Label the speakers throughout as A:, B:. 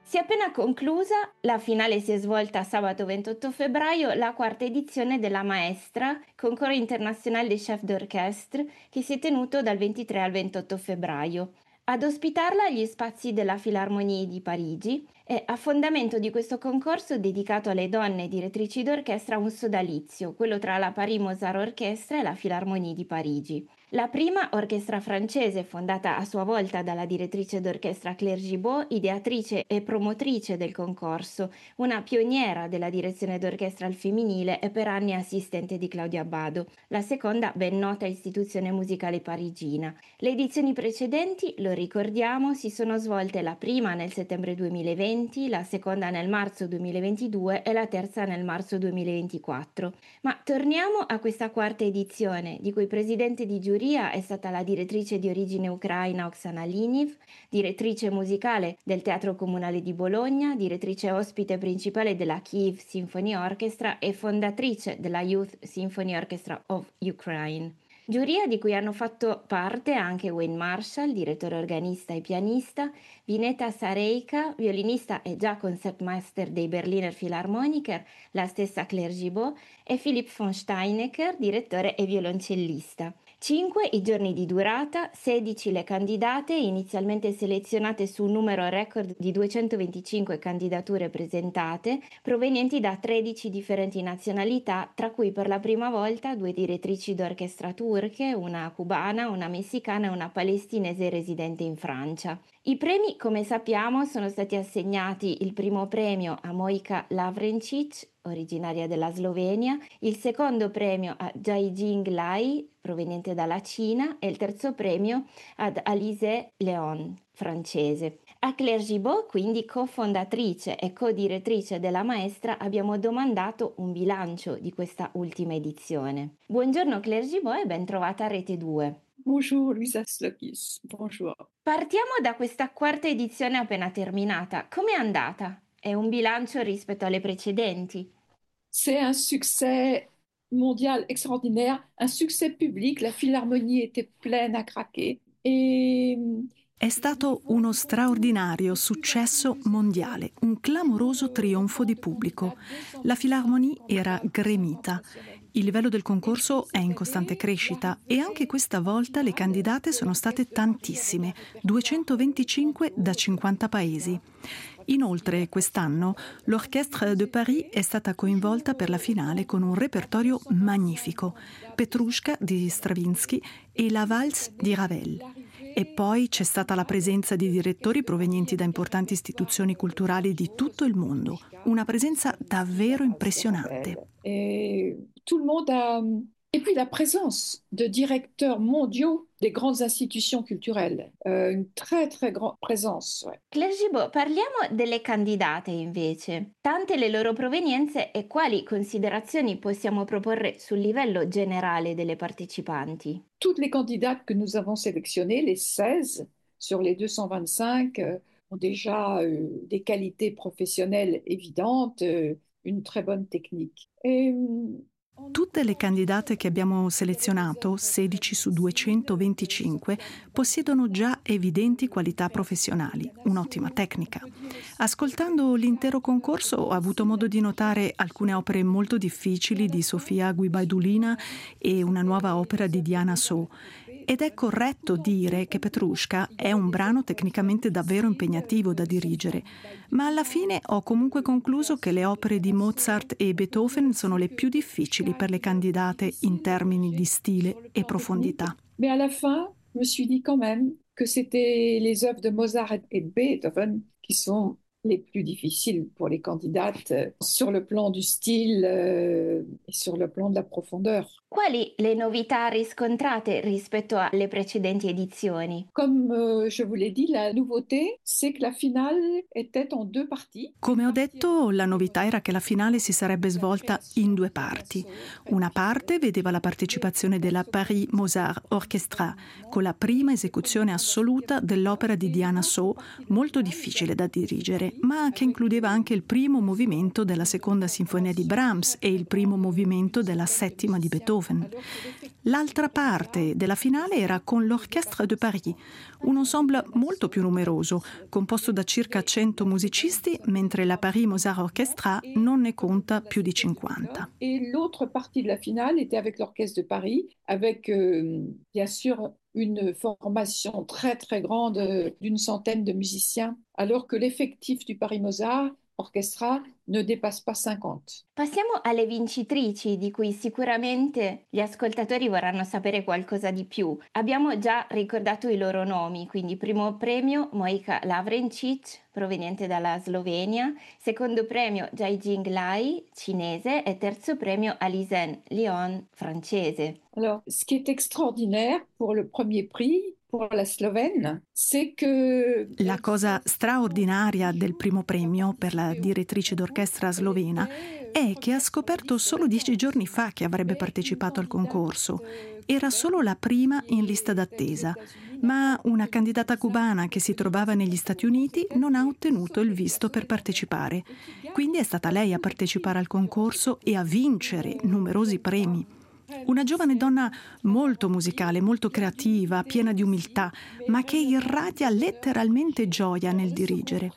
A: Si è appena conclusa, la finale si è svolta sabato 28 febbraio, la quarta edizione della Maestra, concorso internazionale dei chef d'orchestre, che si è tenuto dal 23 al 28 febbraio. Ad ospitarla gli spazi della Filarmonie di Parigi e a fondamento di questo concorso dedicato alle donne direttrici d'orchestra un sodalizio, quello tra la Paris Mozart Orchestra e la Filarmonie di Parigi. La prima orchestra francese, fondata a sua volta dalla direttrice d'orchestra Claire Gibault, ideatrice e promotrice del concorso, una pioniera della direzione d'orchestra al femminile e per anni assistente di Claudio Abbado. La seconda, ben nota istituzione musicale parigina. Le edizioni precedenti, lo ricordiamo, si sono svolte la prima nel settembre 2020, la seconda nel marzo 2022 e la terza nel marzo 2024. Ma torniamo a questa quarta edizione, di cui presidente di giuria è stata la direttrice di origine ucraina Oksana Liniv, direttrice musicale del Teatro Comunale di Bologna, direttrice ospite principale della Kyiv Symphony Orchestra e fondatrice della Youth Symphony Orchestra of Ukraine. Giuria di cui hanno fatto parte anche Wayne Marshall, direttore organista e pianista, Vineta Sareika, violinista e già concertmaster dei Berliner Philharmoniker, la stessa Claire Gibault, e Philipp von Steinecker, direttore e violoncellista. 5 i giorni di durata, 16 le candidate, inizialmente selezionate su un numero record di 225 candidature presentate, provenienti da 13 differenti nazionalità, tra cui per la prima volta 2 direttrici d'orchestra turche, una cubana, una messicana e una palestinese residente in Francia. I premi, come sappiamo, sono stati assegnati il primo premio a Mojca Lavrencic, originaria della Slovenia, il secondo premio a Jiajing Lai, proveniente dalla Cina, e il terzo premio ad Alizé Leon, francese. A Claire Gibault, quindi cofondatrice e co-direttrice della Maestra, abbiamo domandato un bilancio di questa ultima edizione. Buongiorno Claire Gibault e ben trovata a Rete 2.
B: Bonjour Luisa Slokis, bonjour.
A: Partiamo da questa quarta edizione appena terminata. Com'è andata? È un bilancio rispetto alle precedenti?
B: C'est un succès mondial extraordinaire, un succès public, la Philharmonie était pleine à craquer et
C: È stato uno straordinario successo mondiale, un clamoroso trionfo di pubblico. La Philharmonie era gremita. Il livello del concorso è in costante crescita e anche questa volta le candidate sono state tantissime, 225 da 50 paesi. Inoltre, quest'anno, l'Orchestre de Paris è stata coinvolta per la finale con un repertorio magnifico, Petrushka di Stravinsky e la Valse di Ravel. E poi c'è stata la presenza di direttori provenienti da importanti istituzioni culturali di tutto il mondo, una presenza davvero impressionante.
B: Et tout le monde a... Et puis la présence de directeurs mondiaux des grandes institutions culturelles, une très très grande présence. Ouais.
A: Claire Gibault, parliamo delle candidate invece. Tante le loro provenienze e quali considerazioni possiamo proporre sul livello generale delle partecipanti?
B: Toutes les candidates que nous avons sélectionnées, les 16 sur les 225, ont déjà des qualités professionnelles évidentes, une très bonne technique. Et
C: Tutte le candidate che abbiamo selezionato, 16 su 225, possiedono già evidenti qualità professionali, un'ottima tecnica. Ascoltando l'intero concorso ho avuto modo di notare alcune opere molto difficili di Sofia Guibaidulina e una nuova opera di Diana So. Ed è corretto dire che Petrushka è un brano tecnicamente davvero impegnativo da dirigere, ma alla fine ho comunque concluso che le opere di Mozart e Beethoven sono le più difficili per le candidate in termini di stile e profondità.
B: Mais à la fin, je me suis dit quand même que c'était les œuvres de Mozart et de Beethoven qui sont les plus difficiles pour les candidates sur le plan du style et sur le plan de la profondeur.
A: Quali le novità riscontrate rispetto alle precedenti edizioni?
B: Comme je vous l'ai dit, la nouveauté, c'est que la finale était en 2 parties.
C: Come ho detto, la novità era che la finale si sarebbe svolta in 2 parti. Una parte vedeva la partecipazione della Paris Mozart Orchestra, con la prima esecuzione assoluta dell'opera di Diana So, molto difficile da dirigere, ma che includeva anche il primo movimento della seconda sinfonia di Brahms e il primo movimento della settima di Beethoven. Beethoven. L'altra parte della finale era con l'Orchestre de Paris, un ensemble molto più numeroso, composto da circa 100 musicisti, mentre la Paris Mozart Orchestra non ne conta più di 50.
B: Et l'autre partie de la finale était avec l'Orchestre de Paris, avec bien sûr une formation très très grande d'une centaine de musiciens, alors que l'effectif du Paris Mozart Orchestra ne dépasse pas 50.
A: Passiamo alle vincitrici, di cui sicuramente gli ascoltatori vorranno sapere qualcosa di più. Abbiamo già ricordato i loro nomi, quindi primo premio Mojca Lavrencic, proveniente dalla Slovenia, secondo premio Jai-Jing Lai, cinese, e terzo premio Alisen Lyon, francese.
B: Alors, ce qui est extraordinaire pour le premier prix, pour la Slovène, c'est que...
C: La cosa straordinaria del primo premio per la direttrice d'orchestra slovena è che ha scoperto solo 10 giorni fa che avrebbe partecipato al concorso. Era solo la prima in lista d'attesa, ma una candidata cubana che si trovava negli Stati Uniti non ha ottenuto il visto per partecipare. Quindi è stata lei a partecipare al concorso e a vincere numerosi premi. Una giovane donna molto musicale, molto creativa, piena di umiltà, ma che irradia letteralmente gioia nel dirigere.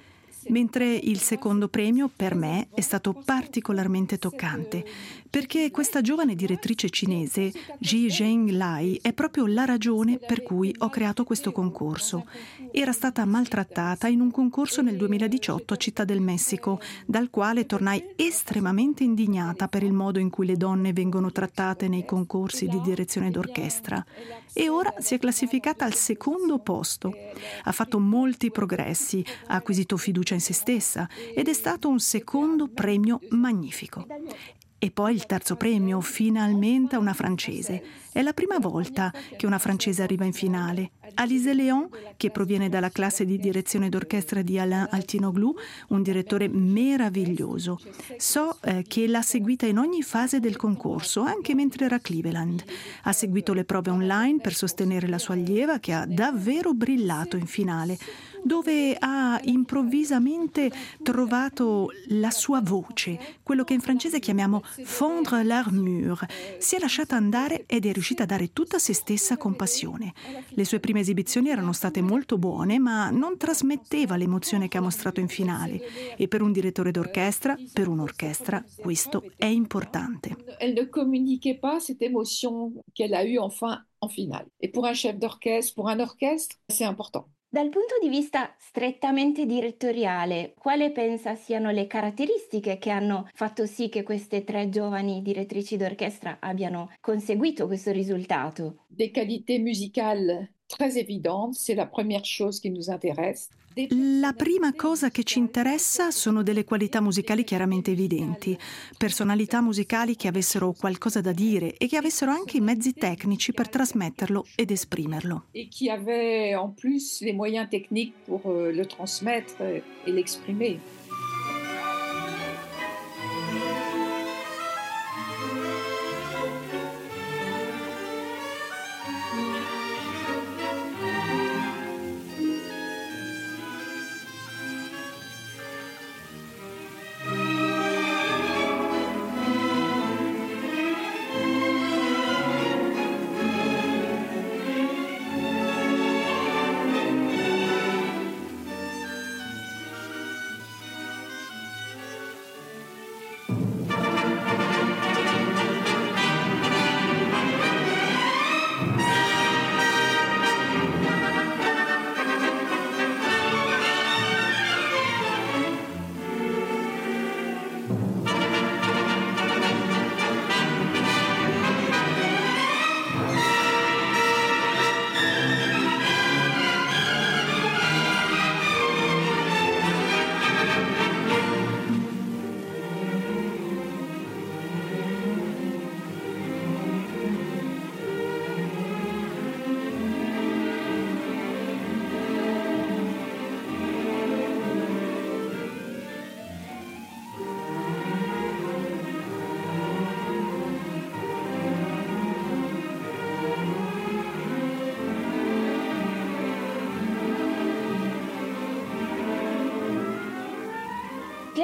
C: Mentre il secondo premio, per me, è stato particolarmente toccante, perché questa giovane direttrice cinese, Jai-Jing Lai, è proprio la ragione per cui ho creato questo concorso. Era stata maltrattata in un concorso nel 2018 a Città del Messico, dal quale tornai estremamente indignata per il modo in cui le donne vengono trattate nei concorsi di direzione d'orchestra. E ora si è classificata al secondo posto. Ha fatto molti progressi, ha acquisito fiducia in se stessa ed è stato un secondo premio magnifico. E poi il terzo premio, finalmente una francese. È la prima volta che una francese arriva in finale. Alizée Léon, che proviene dalla classe di direzione d'orchestra di Alain Altinoglu, un direttore meraviglioso. So che l'ha seguita in ogni fase del concorso, anche mentre era a Cleveland. Ha seguito le prove online per sostenere la sua allieva, che ha davvero brillato in finale, dove ha improvvisamente trovato la sua voce, quello che in francese chiamiamo fondre l'armure. Si è lasciata andare ed è riuscita a dare tutta se stessa con passione. Le sue prime esibizioni erano state molto buone, ma non trasmetteva l'emozione che ha mostrato in finale. E per un direttore d'orchestra, per un'orchestra, questo è importante.
B: Elle ne communiquait pas cette émotion qu'elle a eue enfin en finale. Et pour un chef d'orchestre, pour un orchestre, c'est important.
A: Dal punto di vista strettamente direttoriale, quale pensa siano le caratteristiche che hanno fatto sì che queste 3 giovani direttrici d'orchestra abbiano conseguito questo risultato?
B: Des qualités musicales très évidentes, c'est la première chose qui nous intéresse.
C: La prima cosa che ci interessa sono delle qualità musicali chiaramente evidenti, personalità musicali che avessero qualcosa da dire e che avessero anche i mezzi tecnici per trasmetterlo ed esprimerlo.
B: Et qui avaient en plus les moyens techniques pour le transmettre et l'exprimer.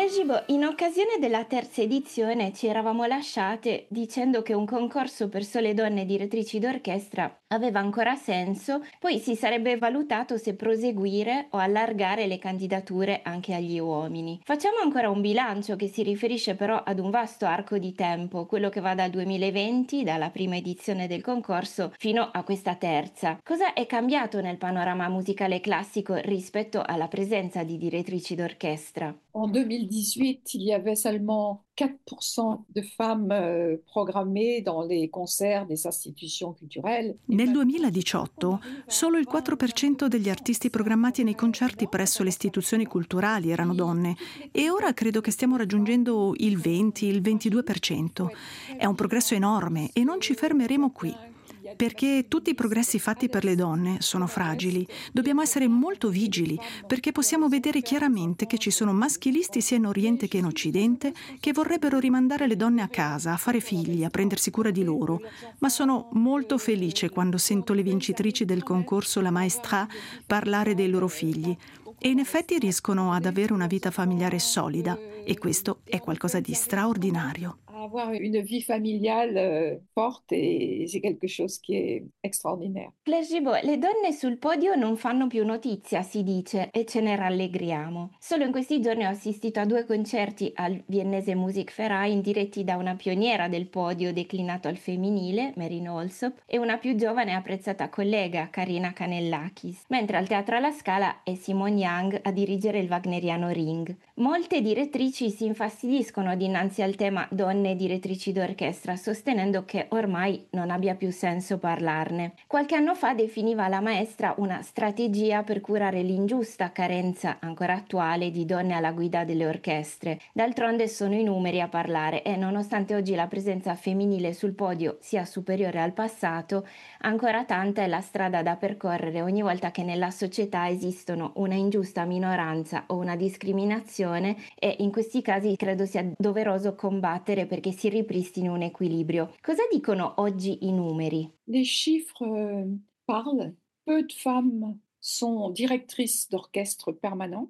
A: Plegibo, in occasione della terza edizione ci eravamo lasciate dicendo che un concorso per sole donne direttrici d'orchestra aveva ancora senso, poi si sarebbe valutato se proseguire o allargare le candidature anche agli uomini. Facciamo ancora un bilancio che si riferisce però ad un vasto arco di tempo, quello che va dal 2020, dalla prima edizione del concorso, fino a questa terza. Cosa è cambiato nel panorama musicale classico rispetto alla presenza di direttrici d'orchestra?
B: En 2018, il y avait seulement 4% de femmes programmées dans les concerts des institutions culturelles.
C: Nel 2018 solo il 4% degli artisti programmati nei concerti presso le istituzioni culturali erano donne e ora credo che stiamo raggiungendo il 20, il 22%. È un progresso enorme e non ci fermeremo qui. Perché tutti i progressi fatti per le donne sono fragili. Dobbiamo essere molto vigili perché possiamo vedere chiaramente che ci sono maschilisti sia in Oriente che in Occidente che vorrebbero rimandare le donne a casa, a fare figli, a prendersi cura di loro. Ma sono molto felice quando sento le vincitrici del concorso La Maestra parlare dei loro figli. E in effetti riescono ad avere una vita familiare solida e questo è qualcosa di straordinario.
B: Avoir une vie familiale forte et c'est quelque chose qui est extraordinaire.
A: Plegibo, le donne sul podio non fanno più notizia, si dice, e ce ne rallegriamo. Solo in questi giorni ho assistito a 2 concerti al Viennese Musikverein diretti da una pioniera del podio declinato al femminile, Marine Olsop, e una più giovane e apprezzata collega, Karina Canellakis, mentre al Teatro alla Scala è Simone Young a dirigere il Wagneriano Ring. Molte direttrici si infastidiscono dinanzi al tema donne direttrici d'orchestra, sostenendo che ormai non abbia più senso parlarne. Qualche anno fa definiva la maestra una strategia per curare l'ingiusta carenza ancora attuale di donne alla guida delle orchestre. D'altronde sono i numeri a parlare e nonostante oggi la presenza femminile sul podio sia superiore al passato, ancora tanta è la strada da percorrere ogni volta che nella società esistono una ingiusta minoranza o una discriminazione e in questi casi credo sia doveroso combattere perché si ripristini un equilibrio. Cosa dicono oggi i numeri?
B: Les chiffres parlent. Peu de femmes sont directrices d'orchestre permanent.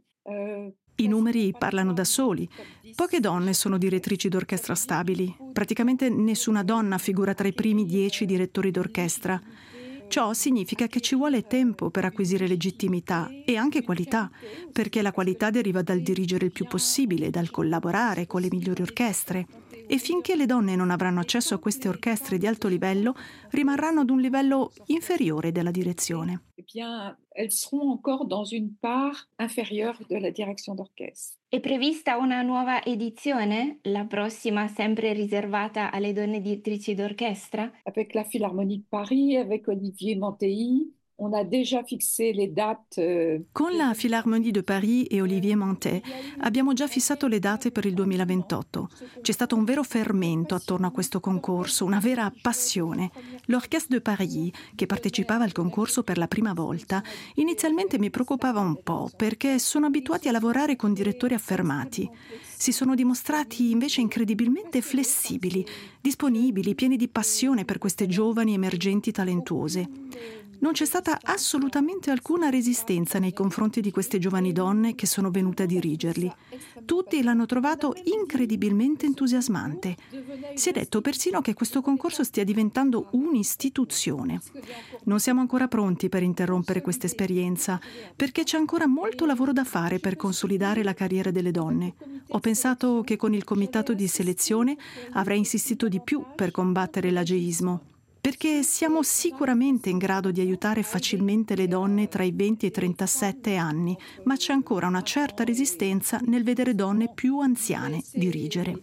C: I numeri parlano da soli. Poche donne sono direttrici d'orchestra stabili. Praticamente nessuna donna figura tra i primi 10 direttori d'orchestra. Ciò significa che ci vuole tempo per acquisire legittimità e anche qualità, perché la qualità deriva dal dirigere il più possibile, dal collaborare con le migliori orchestre. E finché le donne non avranno accesso a queste orchestre di alto livello, rimarranno ad un livello inferiore della direzione.
B: Eh bien, elles seront encore dans une part inférieure de la direction d'orchestre.
A: È prevista una nuova edizione? La prossima sempre riservata alle donne direttrici d'orchestra?
B: Avec la Philharmonie de Paris, avec Olivier Mantei, on a déjà fixé les dates.
C: Con la Philharmonie de Paris e Olivier Mantet abbiamo già fissato le date per il 2028. C'è stato un vero fermento attorno a questo concorso, una vera passione. L'Orchestre de Paris, che partecipava al concorso per la prima volta, inizialmente mi preoccupava un po' perché sono abituati a lavorare con direttori affermati. Si sono dimostrati invece incredibilmente flessibili, disponibili, pieni di passione per queste giovani emergenti talentuose. Non c'è stata assolutamente alcuna resistenza nei confronti di queste giovani donne che sono venute a dirigerli. Tutti l'hanno trovato incredibilmente entusiasmante. Si è detto persino che questo concorso stia diventando un'istituzione. Non siamo ancora pronti per interrompere questa esperienza, perché c'è ancora molto lavoro da fare per consolidare la carriera delle donne. Ho pensato che con il comitato di selezione avrei insistito di più per combattere l'ageismo. Perché siamo sicuramente in grado di aiutare facilmente le donne tra i 20 e i 37 anni, ma c'è ancora una certa resistenza nel vedere donne più anziane dirigere.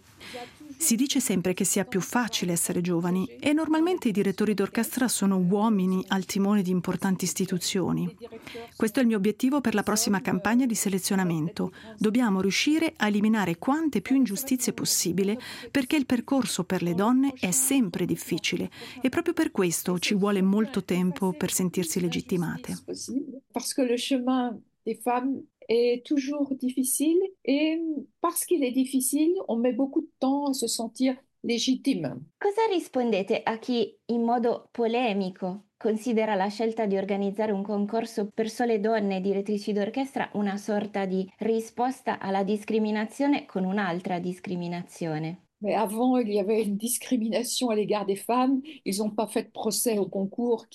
C: Si dice sempre che sia più facile essere giovani e normalmente i direttori d'orchestra sono uomini al timone di importanti istituzioni. Questo è il mio obiettivo per la prossima campagna di selezionamento. Dobbiamo riuscire a eliminare quante più ingiustizie possibile perché il percorso per le donne è sempre difficile e proprio per questo ci vuole molto tempo per sentirsi legittimate.
B: Parce que le chemin des femmes est toujours difficile et parce qu'il est difficile, on met beaucoup de temps à se sentir légitime.
A: Cosa rispondete a chi in modo polemico considera la scelta di organizzare un concorso per sole donne direttrici d'orchestra una sorta di risposta alla discriminazione con un'altra discriminazione?
B: Mais avant, il y avait une discrimination à l'égard des femmes. Ils n'ont pas fait de procès au concours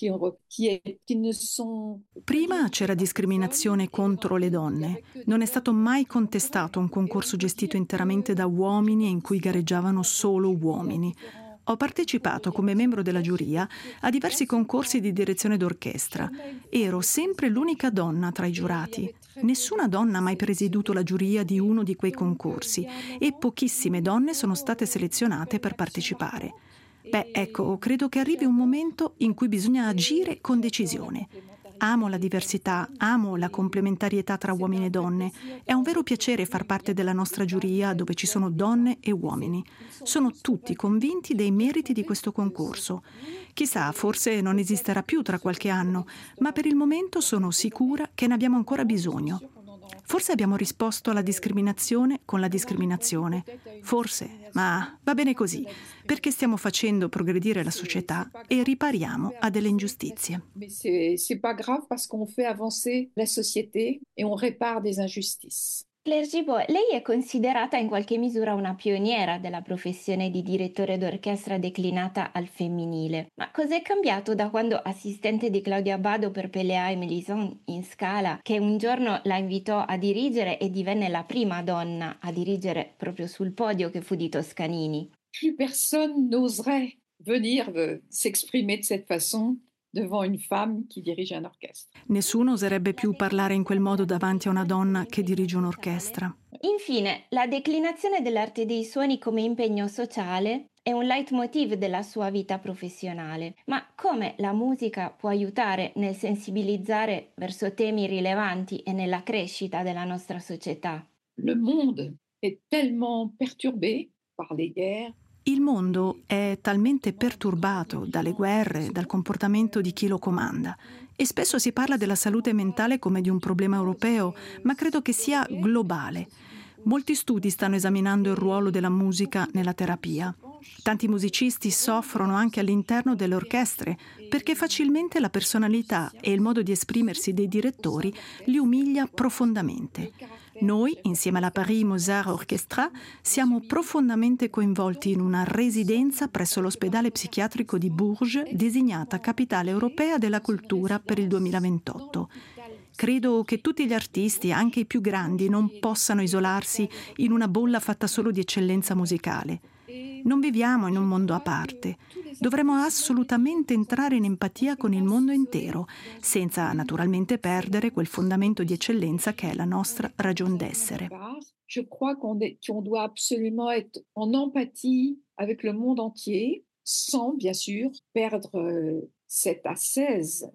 B: qui ne sont...
C: Prima c'era discriminazione contro le donne. Non è stato mai contestato un concorso gestito interamente da uomini e in cui gareggiavano solo uomini. Ho partecipato come membro della giuria a diversi concorsi di direzione d'orchestra. Ero sempre l'unica donna tra i giurati. Nessuna donna ha mai presieduto la giuria di uno di quei concorsi e pochissime donne sono state selezionate per partecipare. Beh, ecco, credo che arrivi un momento in cui bisogna agire con decisione. Amo la diversità, amo la complementarietà tra uomini e donne. È un vero piacere far parte della nostra giuria dove ci sono donne e uomini. Sono tutti convinti dei meriti di questo concorso. Chissà, forse non esisterà più tra qualche anno, ma per il momento sono sicura che ne abbiamo ancora bisogno. Forse abbiamo risposto alla discriminazione con la discriminazione. Forse, ma va bene così, perché stiamo facendo progredire la società e ripariamo a delle ingiustizie.
B: Mais c'est pas grave parce qu'on fait avancer la société et on répare des injustices.
A: Claire Gibault, lei è considerata in qualche misura una pioniera della professione di direttore d'orchestra declinata al femminile. Ma cos'è cambiato da quando assistente di Claudio Abbado per Pelléa e Mélisande in Scala, che un giorno la invitò a dirigere e divenne la prima donna a dirigere proprio sul podio che fu di Toscanini?
B: Plus personne n'oserait venir s'exprimer de cette façon devant une femme qui dirige un orchestre.
C: Nessuno oserebbe più parlare in quel modo davanti a una donna che dirige un'orchestra.
A: Infine, la declinazione dell'arte dei suoni come impegno sociale è un leitmotiv della sua vita professionale. Ma come la musica può aiutare nel sensibilizzare verso temi rilevanti e nella crescita della nostra società?
B: Le monde est tellement perturbé par les guerres.
C: Il mondo è talmente perturbato dalle guerre, dal comportamento di chi lo comanda e spesso si parla della salute mentale come di un problema europeo, ma credo che sia globale. Molti studi stanno esaminando il ruolo della musica nella terapia. Tanti musicisti soffrono anche all'interno delle orchestre perché facilmente la personalità e il modo di esprimersi dei direttori li umilia profondamente. Noi, insieme alla Paris Mozart Orchestra, siamo profondamente coinvolti in una residenza presso l'ospedale psichiatrico di Bourges, designata Capitale Europea della Cultura per il 2028. Credo che tutti gli artisti, anche i più grandi, non possano isolarsi in una bolla fatta solo di eccellenza musicale. Non viviamo in un mondo a parte. Dovremmo assolutamente entrare in empatia con il mondo intero, senza naturalmente perdere quel fondamento di eccellenza che è la nostra ragion d'essere.
B: Je crois qu'on doit absolument être en empathie avec le monde entier, sans bien sûr perdre cette ascèse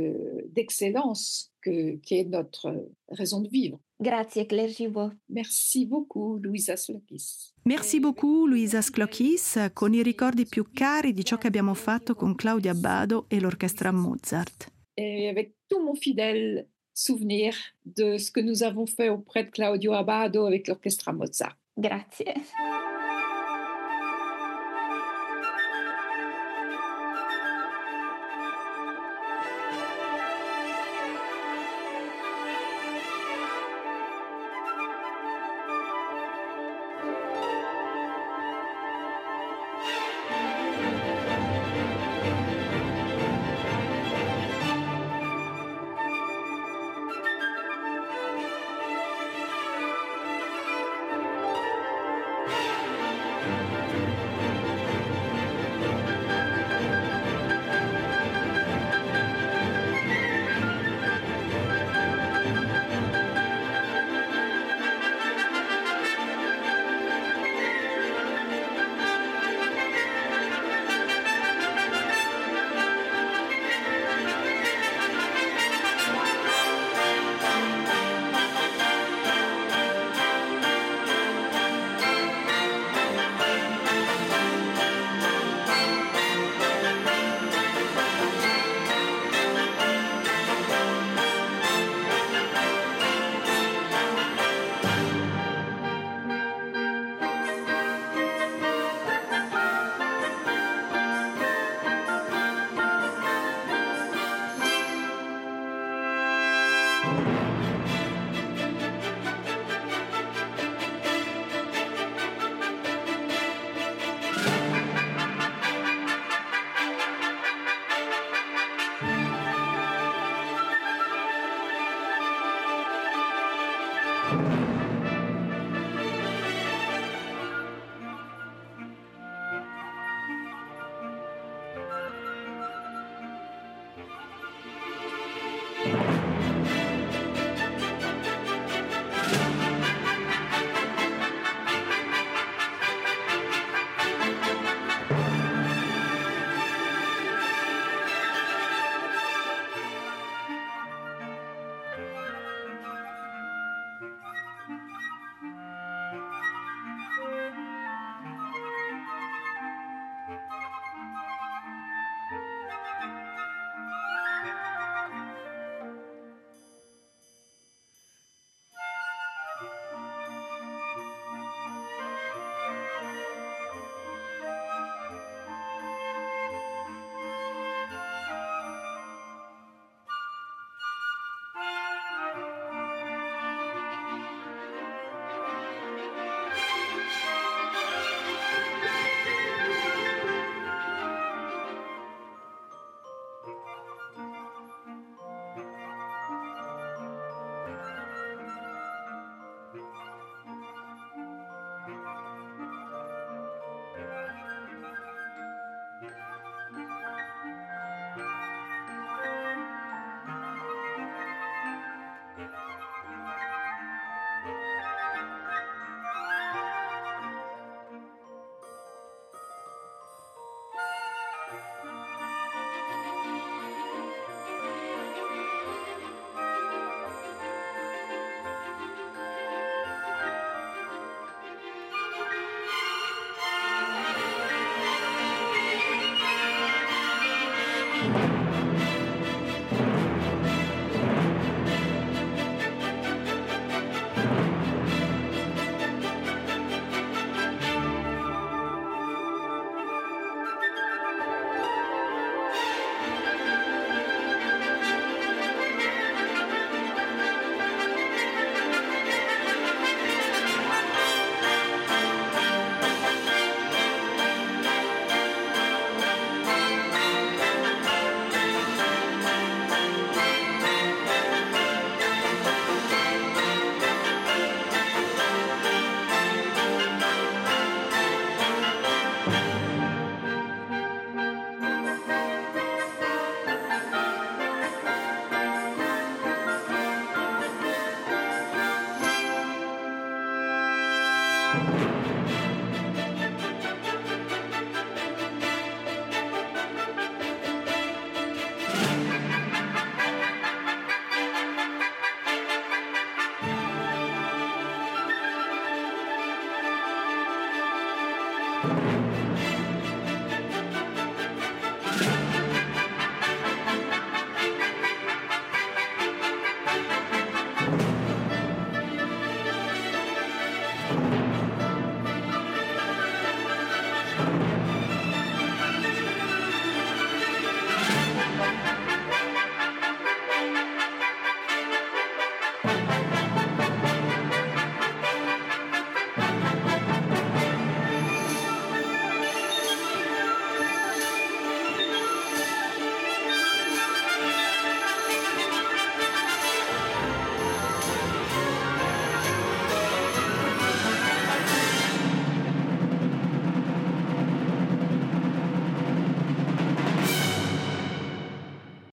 B: d'excellence qui est notre raison de vivre.
A: Grazie Claire Gibault.
B: Merci beaucoup, Louisa Slokis.
C: Merci beaucoup, Louisa Slokis, con i ricordi più cari di ciò che abbiamo fatto con Claudio Abbado e l'orchestra Mozart.
B: Et avec tout mon fidèle souvenir de ce que nous avons fait auprès de Claudio Abbado avec l'orchestra Mozart.
A: Grazie. Beethoven.